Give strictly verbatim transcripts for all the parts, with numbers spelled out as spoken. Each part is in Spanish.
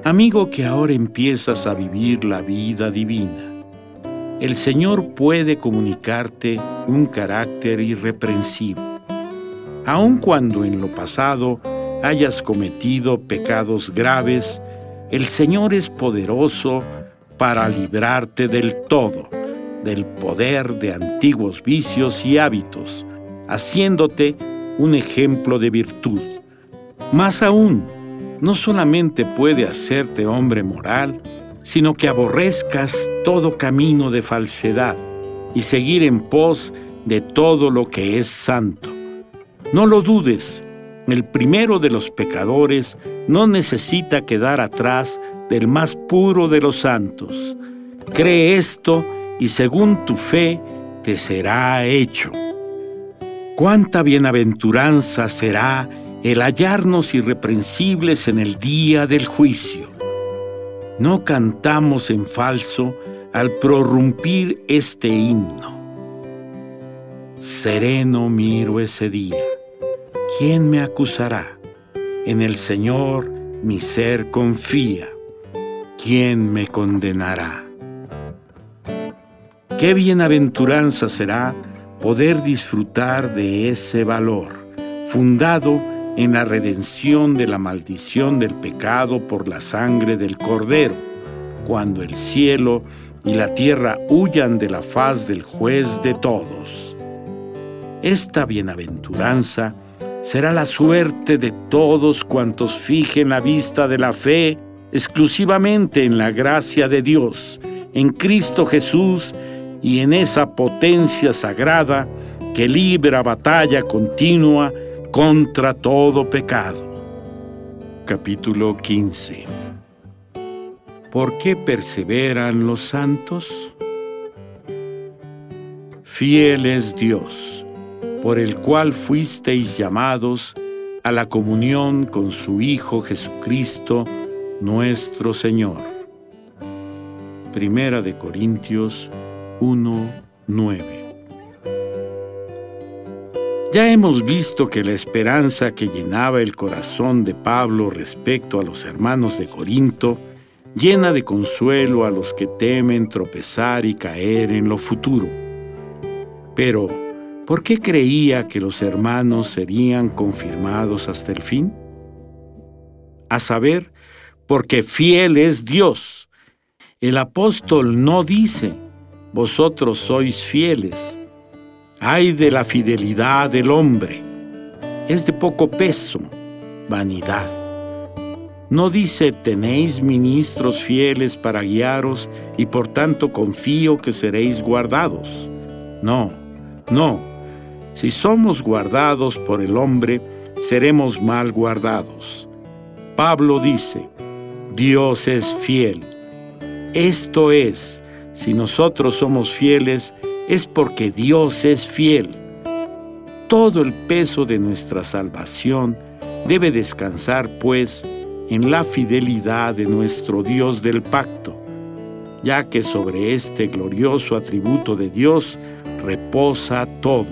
Amigo que ahora empiezas a vivir la vida divina, el Señor puede comunicarte un carácter irreprensible, aun cuando en lo pasado hayas cometido pecados graves. El Señor es poderoso para librarte del todo del poder de antiguos vicios y hábitos, haciéndote un ejemplo de virtud. Más aún, no solamente puede hacerte hombre moral, sino que aborrezcas todo camino de falsedad y seguir en pos de todo lo que es santo. No lo dudes, el primero de los pecadores no necesita quedar atrás del más puro de los santos. Cree esto y según tu fe te será hecho. ¡Cuánta bienaventuranza será el hallarnos irreprensibles en el día del juicio! No cantamos en falso al prorrumpir este himno. Sereno miro ese día. ¿Quién me acusará? En el Señor mi ser confía. ¿Quién me condenará? Qué bienaventuranza será poder disfrutar de ese valor, fundado en la redención de la maldición del pecado por la sangre del Cordero, cuando el cielo y la tierra huyan de la faz del juez de todos. Esta bienaventuranza será la suerte de todos cuantos fijen la vista de la fe exclusivamente en la gracia de Dios, en Cristo Jesús y en esa potencia sagrada que libra batalla continua contra todo pecado. Capítulo quince. ¿Por qué perseveran los santos? Fiel es Dios, por el cual fuisteis llamados a la comunión con su Hijo Jesucristo, nuestro Señor. Primera de Corintios uno, nueve. Ya hemos visto que la esperanza que llenaba el corazón de Pablo respecto a los hermanos de Corinto llena de consuelo a los que temen tropezar y caer en lo futuro. Pero, ¿por qué creía que los hermanos serían confirmados hasta el fin? A saber, porque fiel es Dios. El apóstol no dice: vosotros sois fieles. Ay de la fidelidad del hombre. Es de poco peso, vanidad. No dice: tenéis ministros fieles para guiaros y por tanto confío que seréis guardados. No, no. Si somos guardados por el hombre, seremos mal guardados. Pablo dice: Dios es fiel. Esto es, si nosotros somos fieles, es porque Dios es fiel. Todo el peso de nuestra salvación debe descansar, pues, en la fidelidad de nuestro Dios del pacto, ya que sobre este glorioso atributo de Dios reposa todo.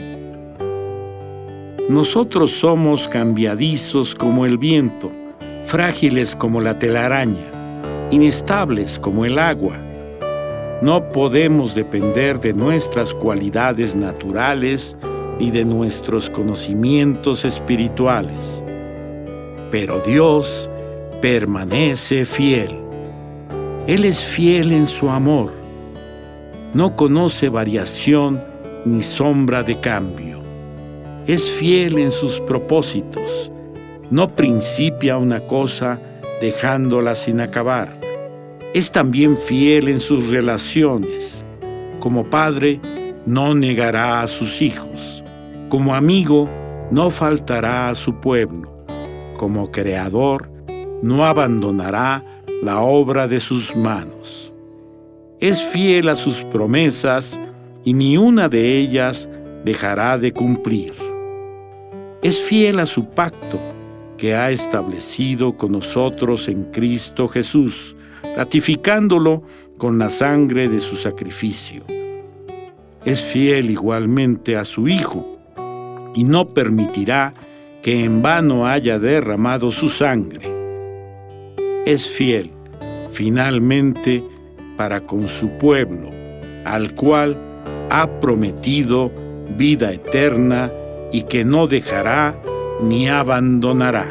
Nosotros somos cambiadizos como el viento, frágiles como la telaraña, inestables como el agua. No podemos depender de nuestras cualidades naturales ni de nuestros conocimientos espirituales. Pero Dios permanece fiel. Él es fiel en su amor. No conoce variación ni sombra de cambio. Es fiel en sus propósitos. No principia una cosa dejándola sin acabar. Es también fiel en sus relaciones. Como padre, no negará a sus hijos. Como amigo, no faltará a su pueblo. Como creador, no abandonará la obra de sus manos. Es fiel a sus promesas y ni una de ellas dejará de cumplir. Es fiel a su pacto que ha establecido con nosotros en Cristo Jesús, ratificándolo con la sangre de su sacrificio. Es fiel igualmente a su Hijo y no permitirá que en vano haya derramado su sangre. es fiel, finalmente, para con su pueblo, al cual ha prometido vida eterna y que no dejará ni abandonará.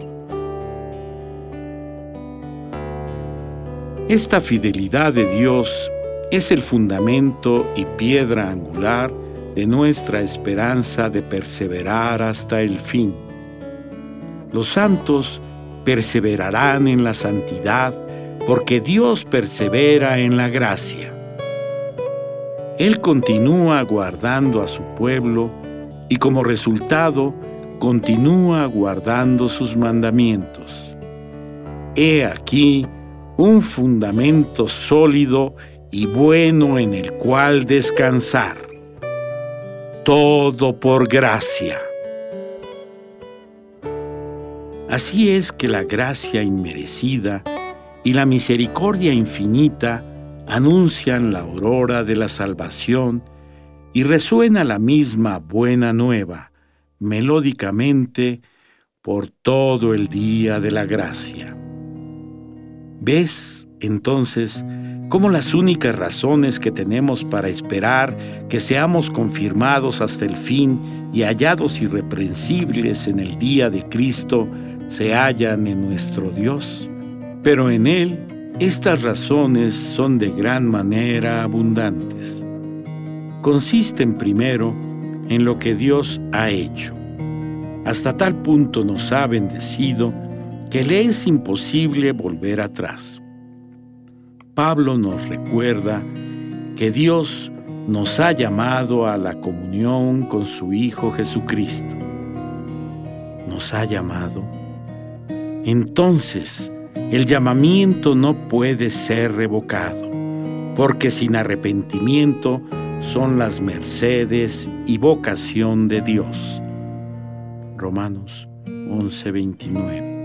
Esta fidelidad de Dios es el fundamento y piedra angular de nuestra esperanza de perseverar hasta el fin. Los santos perseverarán en la santidad porque Dios persevera en la gracia. Él continúa guardando a su pueblo y como resultado continúa guardando sus mandamientos. He aquí un fundamento sólido y bueno en el cual descansar. Todo por gracia. Así es que la gracia inmerecida y la misericordia infinita anuncian la aurora de la salvación y resuena la misma buena nueva, melódicamente, por todo el día de la gracia. ¿Ves, entonces, cómo las únicas razones que tenemos para esperar que seamos confirmados hasta el fin y hallados irreprensibles en el día de Cristo se hallan en nuestro Dios? Pero en Él, estas razones son de gran manera abundantes. Consisten primero en lo que Dios ha hecho. Hasta tal punto nos ha bendecido que le es imposible volver atrás. Pablo nos recuerda que Dios nos ha llamado a la comunión con su Hijo Jesucristo. ¿Nos ha llamado? Entonces, el llamamiento no puede ser revocado, porque sin arrepentimiento son las mercedes y vocación de Dios. Romanos once veintinueve.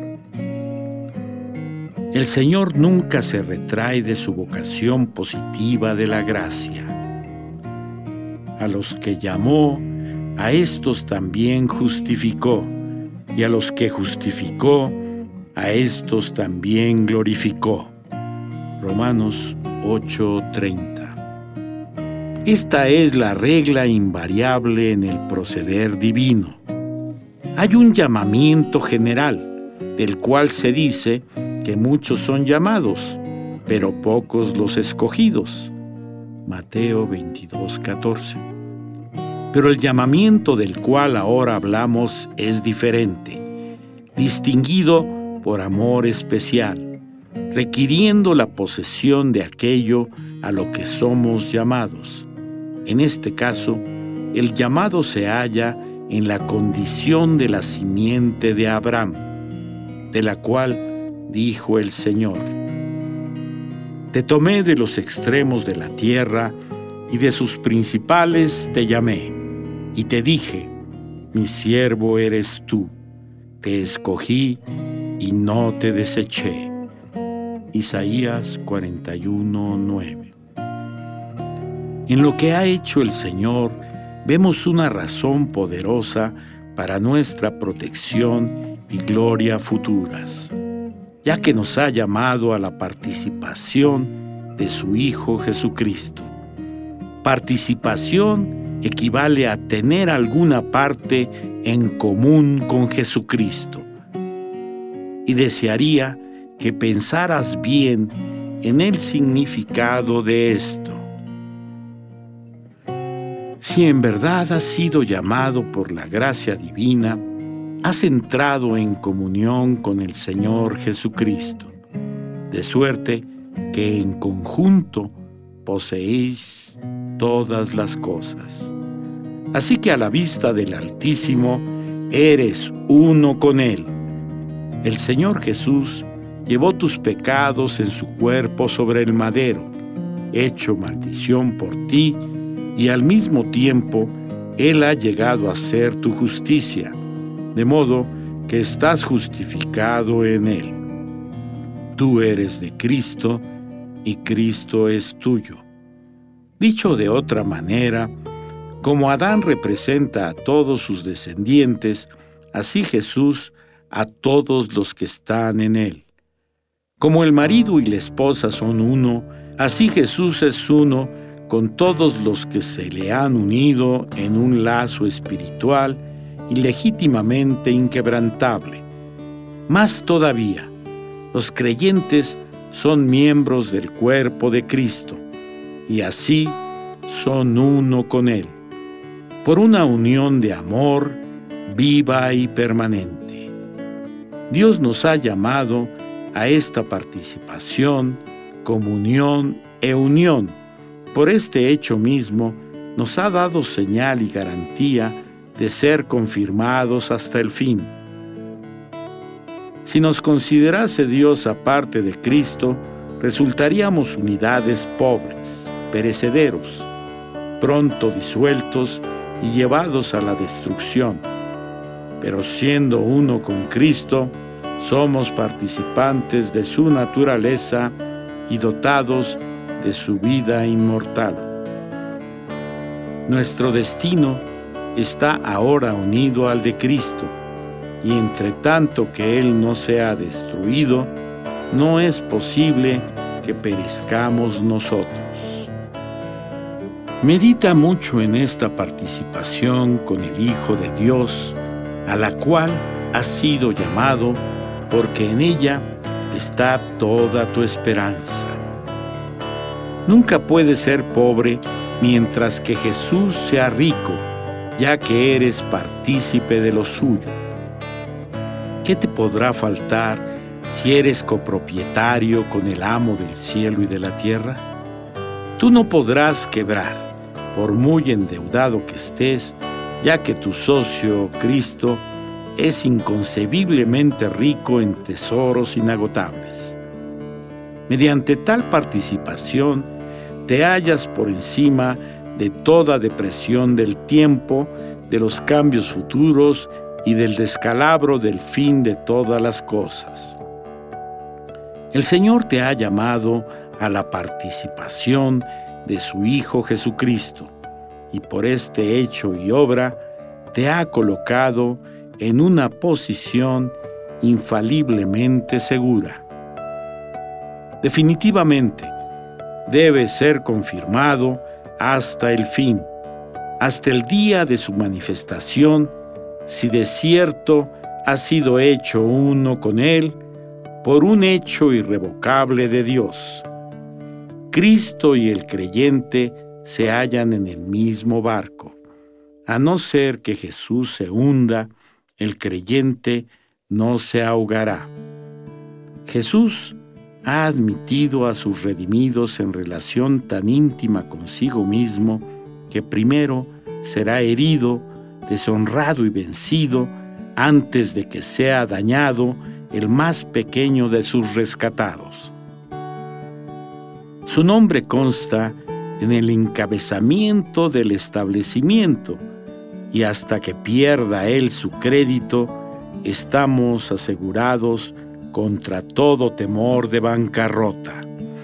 El Señor nunca se retrae de su vocación positiva de la gracia. A los que llamó, a estos también justificó, y a los que justificó, a estos también glorificó. Romanos ocho treinta. Esta es la regla invariable en el proceder divino. Hay un llamamiento general, del cual se dice que muchos son llamados, pero pocos los escogidos. Mateo veintidós catorce. Pero el llamamiento del cual ahora hablamos es diferente, distinguido por amor especial, requiriendo la posesión de aquello a lo que somos llamados. En este caso, el llamado se halla en la condición de la simiente de Abraham, de la cual dijo el Señor: Te tomé de los extremos de la tierra y de sus principales te llamé, y te dije, mi siervo eres tú, te escogí y no te deseché. Isaías cuarenta y uno nueve. En lo que ha hecho el Señor vemos una razón poderosa para nuestra protección y gloria futuras, ya que nos ha llamado a la participación de su Hijo Jesucristo. Participación equivale a tener alguna parte en común con Jesucristo. Y desearía que pensaras bien en el significado de esto. Si en verdad has sido llamado por la gracia divina, has entrado en comunión con el Señor Jesucristo, de suerte que en conjunto poseéis todas las cosas. Así que a la vista del Altísimo eres uno con Él. El Señor Jesús llevó tus pecados en su cuerpo sobre el madero, hecho maldición por ti, y al mismo tiempo Él ha llegado a ser tu justicia, de modo que estás justificado en Él. Tú eres de Cristo y Cristo es tuyo. Dicho de otra manera, como Adán representa a todos sus descendientes, así Jesús a todos los que están en Él. Como el marido y la esposa son uno, así Jesús es uno con todos los que se le han unido en un lazo espiritual y legítimamente inquebrantable. Más todavía, los creyentes son miembros del cuerpo de Cristo, y así son uno con Él, por una unión de amor viva y permanente. Dios nos ha llamado a esta participación, comunión e unión. Por este hecho mismo, nos ha dado señal y garantía de ser confirmados hasta el fin. Si nos considerase Dios aparte de Cristo, resultaríamos unidades pobres, perecederos, pronto disueltos y llevados a la destrucción. Pero siendo uno con Cristo, somos participantes de su naturaleza y dotados de su vida inmortal. Nuestro destino está ahora unido al de Cristo, y entre tanto que Él no sea destruido, no es posible que perezcamos nosotros. Medita mucho en esta participación con el Hijo de Dios, a la cual has sido llamado, porque en ella está toda tu esperanza. Nunca puedes ser pobre mientras que Jesús sea rico, ya que eres partícipe de lo suyo. ¿Qué te podrá faltar si eres copropietario con el amo del cielo y de la tierra? Tú no podrás quebrar, por muy endeudado que estés, ya que tu socio, Cristo, es inconcebiblemente rico en tesoros inagotables. Mediante tal participación, te hallas por encima de toda depresión del tiempo, de los cambios futuros y del descalabro del fin de todas las cosas. El Señor te ha llamado a la participación de su Hijo Jesucristo, y por este hecho y obra te ha colocado en una posición infaliblemente segura. Definitivamente, debe ser confirmado hasta el fin, hasta el día de su manifestación, si de cierto ha sido hecho uno con Él por un hecho irrevocable de Dios. Cristo y el creyente se hallan en el mismo barco. A no ser que Jesús se hunda, el creyente no se ahogará. Jesús ha admitido a sus redimidos en relación tan íntima consigo mismo que primero será herido, deshonrado y vencido antes de que sea dañado el más pequeño de sus rescatados. Su nombre consta en el encabezamiento del establecimiento, y hasta que pierda él su crédito, estamos asegurados contra todo temor de bancarrota.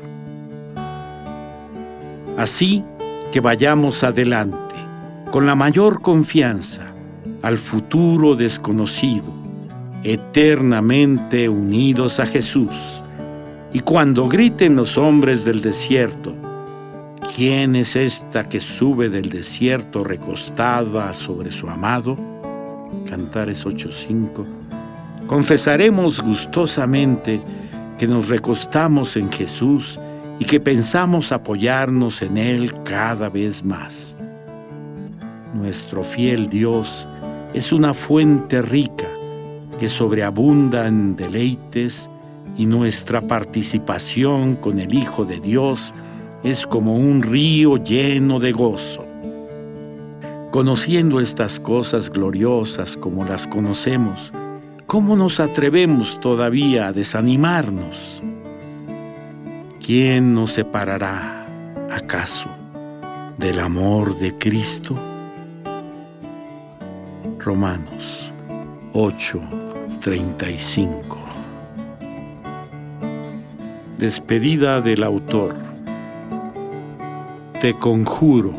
Así que vayamos adelante, con la mayor confianza, al futuro desconocido, eternamente unidos a Jesús. Y cuando griten los hombres del desierto, ¿quién es esta que sube del desierto recostada sobre su amado? Cantares ocho cinco. Confesaremos gustosamente que nos recostamos en Jesús y que pensamos apoyarnos en Él cada vez más. Nuestro fiel Dios es una fuente rica que sobreabunda en deleites, y nuestra participación con el Hijo de Dios es como un río lleno de gozo. Conociendo estas cosas gloriosas como las conocemos, ¿cómo nos atrevemos todavía a desanimarnos? ¿Quién nos separará, acaso, del amor de Cristo? Romanos ocho, treinta y cinco. Despedida del autor. Te conjuro.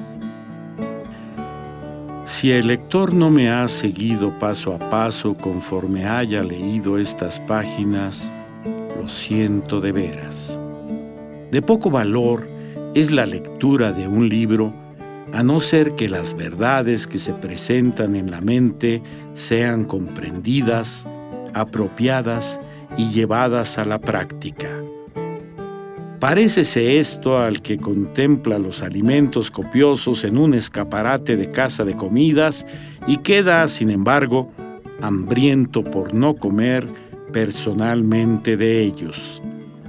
Si el lector no me ha seguido paso a paso conforme haya leído estas páginas, lo siento de veras. De poco valor es la lectura de un libro, a no ser que las verdades que se presentan en la mente sean comprendidas, apropiadas y llevadas a la práctica. Parécese esto al que contempla los alimentos copiosos en un escaparate de casa de comidas y queda, sin embargo, hambriento por no comer personalmente de ellos.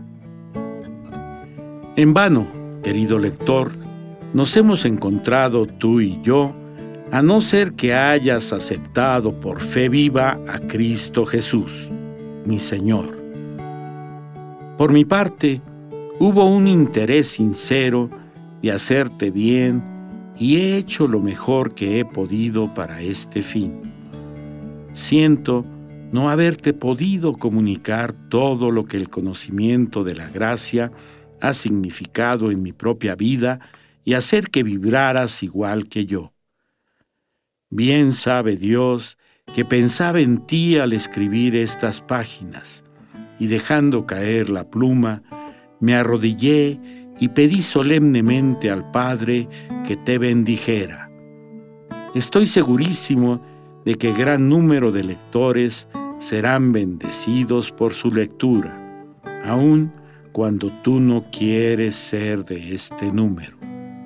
En vano, querido lector, nos hemos encontrado tú y yo, a no ser que hayas aceptado por fe viva a Cristo Jesús, mi Señor. Por mi parte, hubo un interés sincero de hacerte bien y he hecho lo mejor que he podido para este fin. Siento no haberte podido comunicar todo lo que el conocimiento de la gracia ha significado en mi propia vida y hacer que vibraras igual que yo. Bien sabe Dios que pensaba en ti al escribir estas páginas, y dejando caer la pluma, me arrodillé y pedí solemnemente al Padre que te bendijera. Estoy segurísimo de que gran número de lectores serán bendecidos por su lectura, aun cuando tú no quieres ser de este número.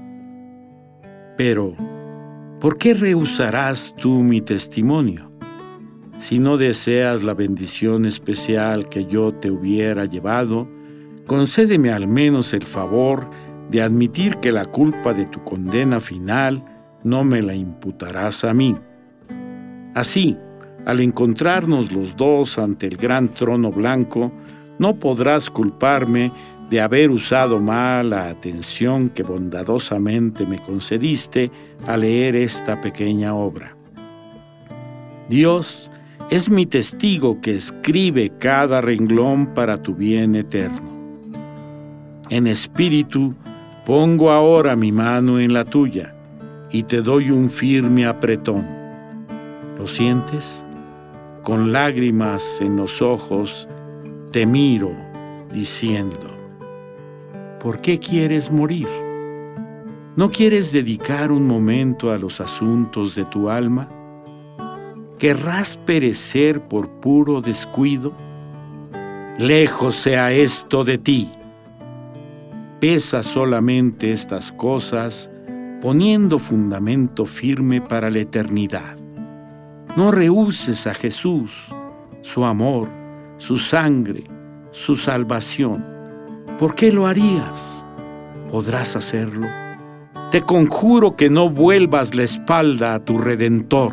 Pero, ¿por qué rehusarás tú mi testimonio? Si no deseas la bendición especial que yo te hubiera llevado, concédeme al menos el favor de admitir que la culpa de tu condena final no me la imputarás a mí. Así, al encontrarnos los dos ante el gran trono blanco, no podrás culparme de haber usado mal la atención que bondadosamente me concediste al leer esta pequeña obra. Dios es mi testigo que escribe cada renglón para tu bien eterno. En espíritu, pongo ahora mi mano en la tuya y te doy un firme apretón. ¿Lo sientes? Con lágrimas en los ojos, te miro diciendo: ¿por qué quieres morir? ¿No quieres dedicar un momento a los asuntos de tu alma? ¿Querrás perecer por puro descuido? Lejos sea esto de ti. Pesa solamente estas cosas, poniendo fundamento firme para la eternidad. No rehuses a Jesús, su amor, su sangre, su salvación. ¿Por qué lo harías? ¿Podrás hacerlo? Te conjuro que no vuelvas la espalda a tu Redentor.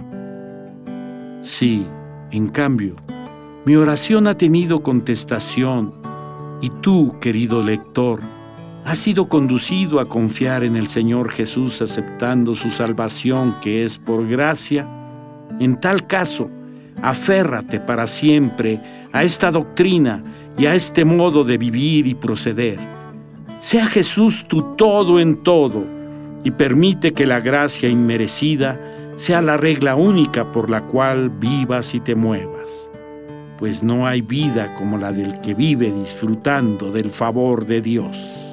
Sí, en cambio, mi oración ha tenido contestación, y tú, querido lector, has sido conducido a confiar en el Señor Jesús aceptando su salvación que es por gracia. En tal caso, aférrate para siempre a esta doctrina y a este modo de vivir y proceder. Sea Jesús tu todo en todo y permite que la gracia inmerecida sea la regla única por la cual vivas y te muevas, pues no hay vida como la del que vive disfrutando del favor de Dios.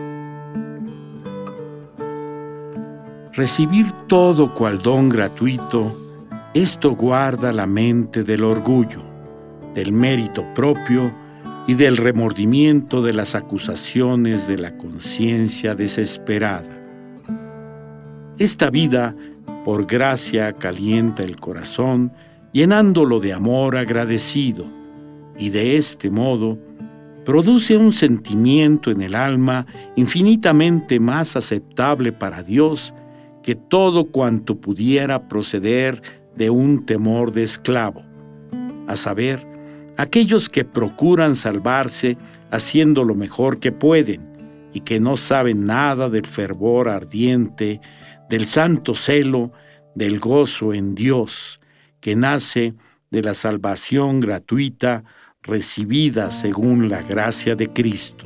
Recibir todo cual don gratuito, esto guarda la mente del orgullo, del mérito propio y del remordimiento de las acusaciones de la conciencia desesperada. Esta vida, por gracia, calienta el corazón, llenándolo de amor agradecido, y de este modo produce un sentimiento en el alma infinitamente más aceptable para Dios que todo cuanto pudiera proceder de un temor de esclavo, a saber, aquellos que procuran salvarse haciendo lo mejor que pueden y que no saben nada del fervor ardiente, del santo celo, del gozo en Dios, que nace de la salvación gratuita recibida según la gracia de Cristo.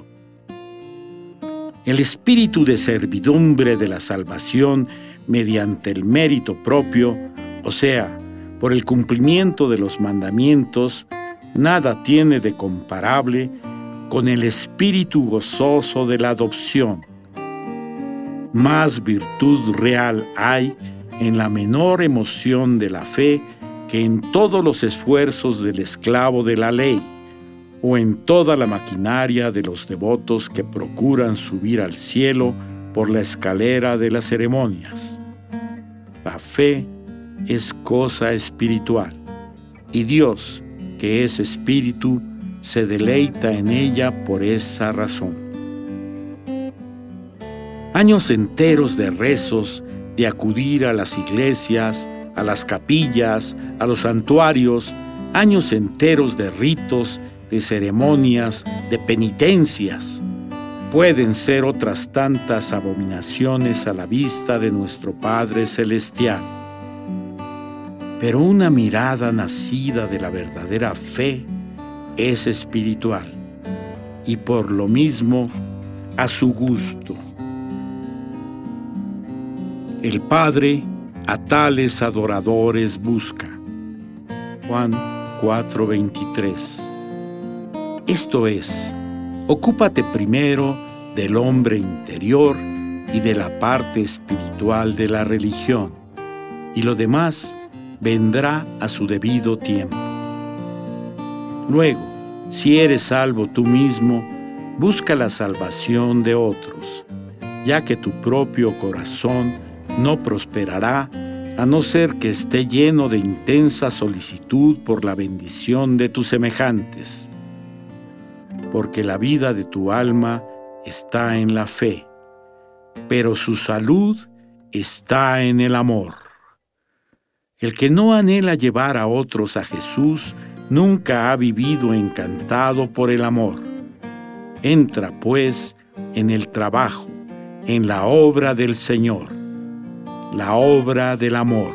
El espíritu de servidumbre de la salvación mediante el mérito propio, o sea, por el cumplimiento de los mandamientos, nada tiene de comparable con el espíritu gozoso de la adopción. Más virtud real hay en la menor emoción de la fe que en todos los esfuerzos del esclavo de la ley, o en toda la maquinaria de los devotos que procuran subir al cielo por la escalera de las ceremonias. La fe es cosa espiritual, y Dios, que es espíritu, se deleita en ella por esa razón. Años enteros de rezos, de acudir a las iglesias, a las capillas, a los santuarios, años enteros de ritos, de ceremonias, de penitencias, pueden ser otras tantas abominaciones a la vista de nuestro Padre Celestial. Pero una mirada nacida de la verdadera fe es espiritual y por lo mismo a su gusto. El Padre a tales adoradores busca. Juan cuatro veintitrés. Esto es, ocúpate primero del hombre interior y de la parte espiritual de la religión, y lo demás vendrá a su debido tiempo. Luego, si eres salvo tú mismo, busca la salvación de otros, ya que tu propio corazón no prosperará a no ser que esté lleno de intensa solicitud por la bendición de tus semejantes. Porque la vida de tu alma está en la fe, pero su salud está en el amor. El que no anhela llevar a otros a Jesús nunca ha vivido encantado por el amor. Entra, pues, en el trabajo, en la obra del Señor, la obra del amor.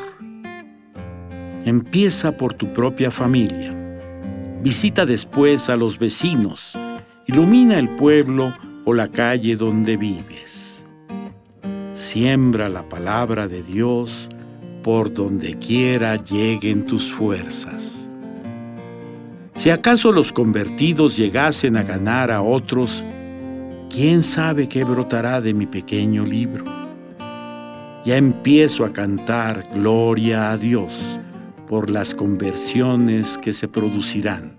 Empieza por tu propia familia. Visita después a los vecinos. Ilumina el pueblo o la calle donde vives. Siembra la palabra de Dios por donde quiera lleguen tus fuerzas. Si acaso los convertidos llegasen a ganar a otros, ¿quién sabe qué brotará de mi pequeño libro? Ya empiezo a cantar gloria a Dios por las conversiones que se producirán.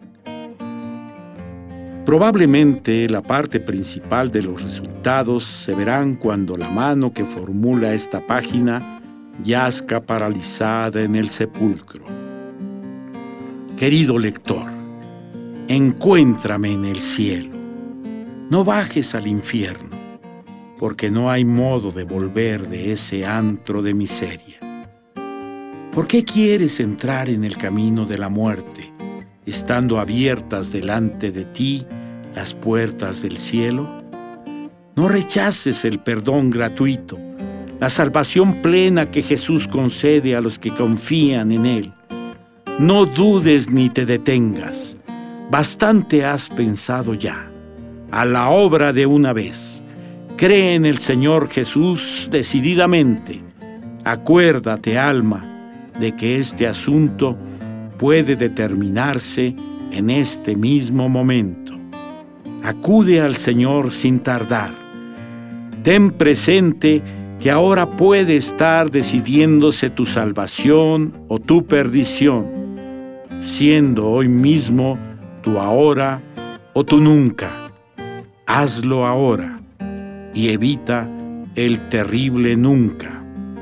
Probablemente la parte principal de los resultados se verán cuando la mano que formula esta página yazca paralizada en el sepulcro. Querido lector, encuéntrame en el cielo. No bajes al infierno, porque no hay modo de volver de ese antro de miseria. ¿Por qué quieres entrar en el camino de la muerte, estando abiertas delante de ti las puertas del cielo? No rechaces el perdón gratuito, la salvación plena que Jesús concede a los que confían en Él. No dudes ni te detengas. Bastante has pensado ya. A la obra de una vez. Cree en el Señor Jesús decididamente. Acuérdate, alma, de que este asunto puede determinarse en este mismo momento. Acude al Señor sin tardar. Ten presente que ahora puede estar decidiéndose tu salvación o tu perdición, siendo hoy mismo tu ahora o tu nunca. Hazlo ahora y evita el terrible nunca.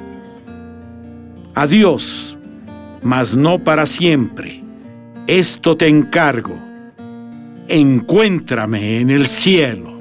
Adiós, mas no para siempre. Esto te encargo. Encuéntrame en el cielo.